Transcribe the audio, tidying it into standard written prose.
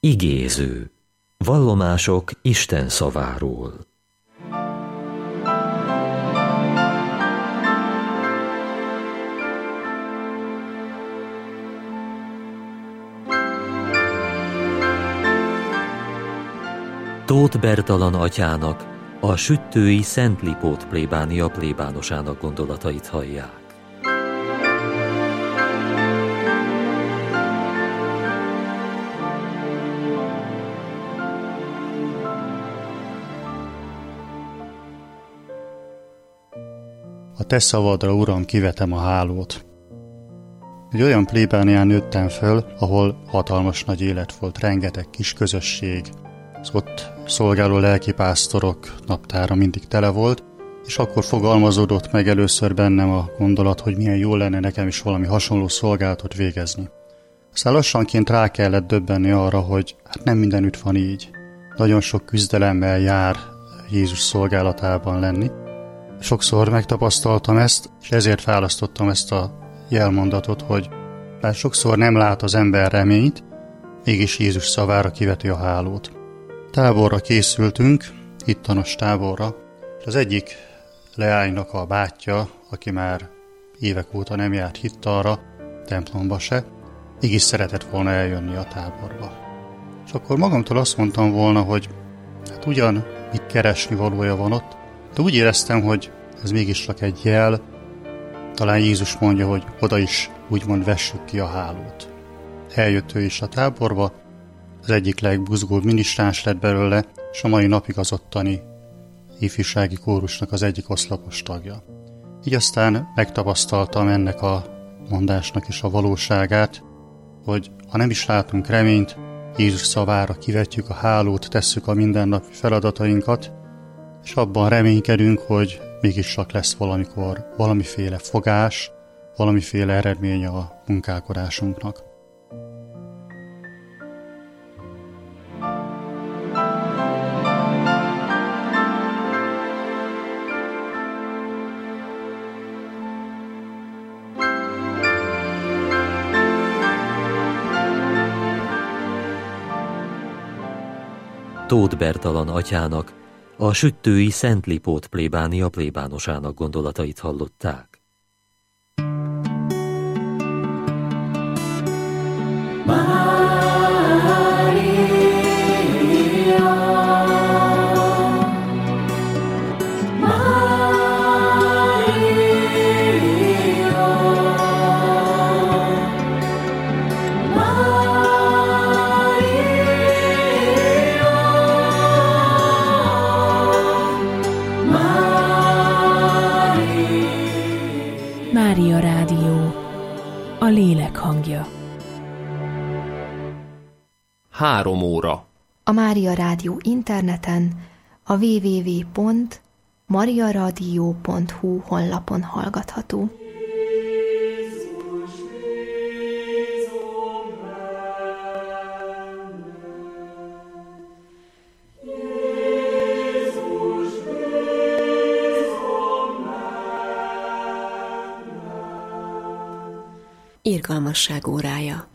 Igéző. Vallomások Isten szaváról. Tóth Bertalan atyának, a süttői Szent Lipót plébánia plébánosának gondolatait hallják. A te szavadra, Uram, kivetem a hálót. Egy olyan plébánián nőttem föl, ahol hatalmas nagy élet volt, rengeteg kis közösség. Az ott szolgáló lelkipásztorok naptára mindig tele volt, és akkor fogalmazódott meg először bennem a gondolat, hogy milyen jó lenne nekem is valami hasonló szolgálatot végezni. Aztán lassanként rá kellett döbbenni arra, hogy hát nem mindenütt van így. Nagyon sok küzdelemmel jár Jézus szolgálatában lenni. Sokszor megtapasztaltam ezt, és ezért választottam ezt a jelmondatot, hogy bár sokszor nem lát az ember reményt, mégis Jézus szavára kiveti a hálót. Táborra készültünk, hittanos táborra, és az egyik leánynak a bátyja, aki már évek óta nem járt hittalra, templomba se, mégis szeretett volna eljönni a táborba. És akkor magamtól azt mondtam volna, hogy hát ugyan mit keresni valója van ott, de úgy éreztem, hogy ez mégis csak egy jel, talán Jézus mondja, hogy oda is úgymond vessük ki a hálót. Eljött ő is a táborba, az egyik legbuzgóbb minisztráns lett belőle, és a mai napig az ottani ifjúsági kórusnak az egyik oszlopos tagja. Így aztán megtapasztaltam ennek a mondásnak is a valóságát, hogy ha nem is látunk reményt, Jézus szavára kivetjük a hálót, tesszük a mindennapi feladatainkat, és abban reménykedünk, hogy mégiscsak lesz valamikor valamiféle fogás, valamiféle eredménye a munkálkodásunknak. Tóth Bertalan atyának, a süttői Szent Lipót plébánia plébánosának gondolatait hallották. Mária Rádió, a lélek hangja. 3 óra. A Mária Rádió interneten, a www.mariaradio.hu honlapon hallgatható. Irgalmasság órája.